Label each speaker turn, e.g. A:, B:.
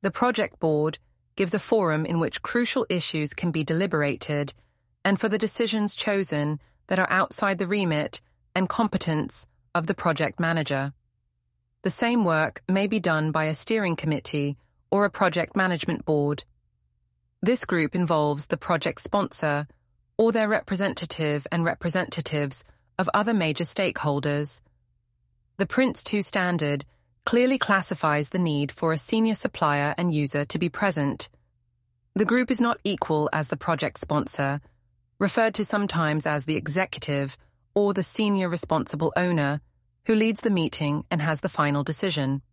A: The project board gives a forum in which crucial issues can be deliberated and for the decisions chosen that are outside the remit and competence of the project manager. The same work may be done by a steering committee or a project management board. This group involves the project sponsor or their representative and representatives of other major stakeholders. The Prince2 standard clearly classifies the need for a senior supplier and user to be present. The group is not equal as the project sponsor, referred to sometimes as the executive or the senior responsible owner, who leads the meeting and has the final decision.